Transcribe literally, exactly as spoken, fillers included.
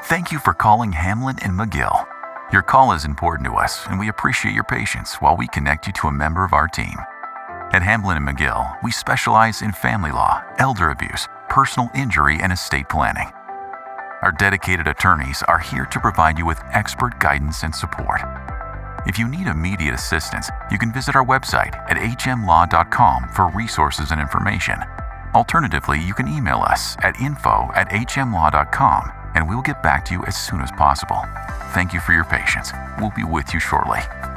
Thank you for calling Hamlin and McGill. Your call is important to us, and we appreciate your patience while we connect you to a member of our team. At Hamlin and McGill, we specialize in family law, elder abuse, personal injury, and estate planning. Our dedicated attorneys are here to provide you with expert guidance and support. If you need immediate assistance, you can visit our website at h m law dot com for resources and information. Alternatively, you can email us at info at h m law dot com and we'll get back to you as soon as possible. Thank you for your patience. We'll be with you shortly.